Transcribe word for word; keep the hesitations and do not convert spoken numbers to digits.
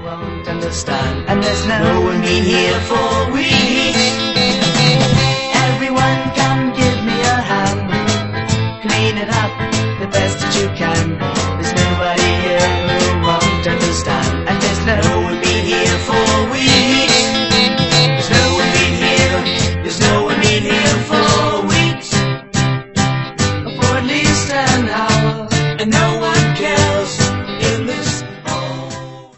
won't understand, and there's no one be here for weeks.